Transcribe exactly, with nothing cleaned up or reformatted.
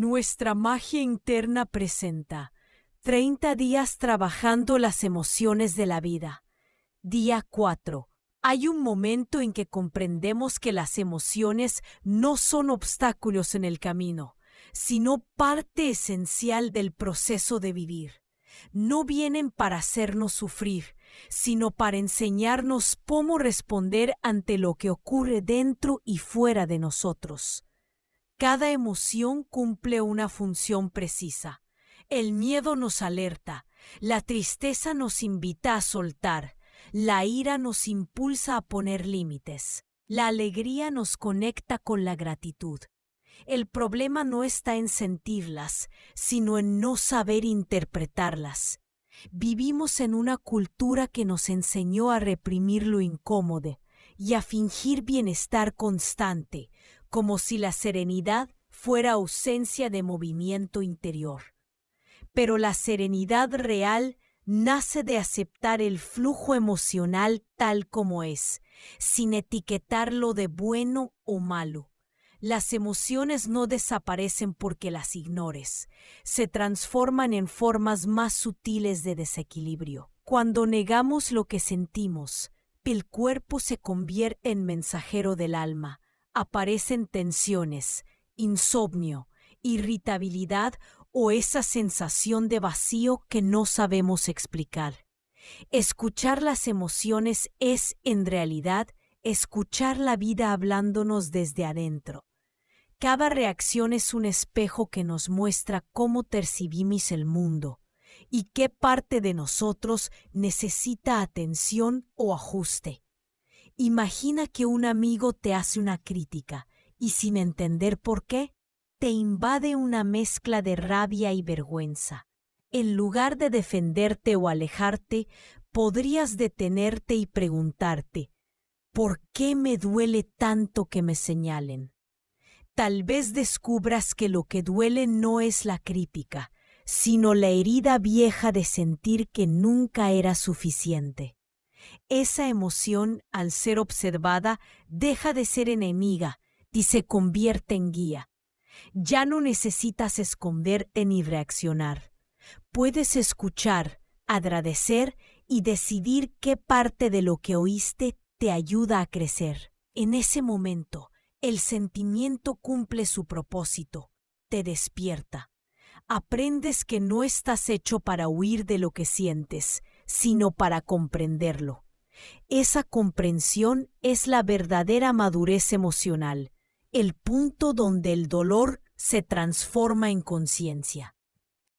Nuestra magia interna presenta treinta días trabajando las emociones de la vida. Día cuatro. Hay un momento en que comprendemos que las emociones no son obstáculos en el camino, sino parte esencial del proceso de vivir. No vienen para hacernos sufrir, sino para enseñarnos cómo responder ante lo que ocurre dentro y fuera de nosotros. Cada emoción cumple una función precisa. El miedo nos alerta, la tristeza nos invita a soltar, la ira nos impulsa a poner límites, la alegría nos conecta con la gratitud. El problema no está en sentirlas, sino en no saber interpretarlas. Vivimos en una cultura que nos enseñó a reprimir lo incómodo y a fingir bienestar constante, como si la serenidad fuera ausencia de movimiento interior. Pero la serenidad real nace de aceptar el flujo emocional tal como es, sin etiquetarlo de bueno o malo. Las emociones no desaparecen porque las ignores, se transforman en formas más sutiles de desequilibrio. Cuando negamos lo que sentimos, el cuerpo se convierte en mensajero del alma. Aparecen tensiones, insomnio, irritabilidad o esa sensación de vacío que no sabemos explicar. Escuchar las emociones es, en realidad, escuchar la vida hablándonos desde adentro. Cada reacción es un espejo que nos muestra cómo percibimos el mundo y qué parte de nosotros necesita atención o ajuste. Imagina que un amigo te hace una crítica y sin entender por qué, te invade una mezcla de rabia y vergüenza. En lugar de defenderte o alejarte, podrías detenerte y preguntarte, ¿por qué me duele tanto que me señalen? Tal vez descubras que lo que duele no es la crítica, sino la herida vieja de sentir que nunca era suficiente. Esa emoción, al ser observada, deja de ser enemiga y se convierte en guía. Ya no necesitas esconderte ni reaccionar. Puedes escuchar, agradecer y decidir qué parte de lo que oíste te ayuda a crecer. En ese momento, el sentimiento cumple su propósito, te despierta. Aprendes que no estás hecho para huir de lo que sientes, sino para comprenderlo. Esa comprensión es la verdadera madurez emocional, el punto donde el dolor se transforma en conciencia.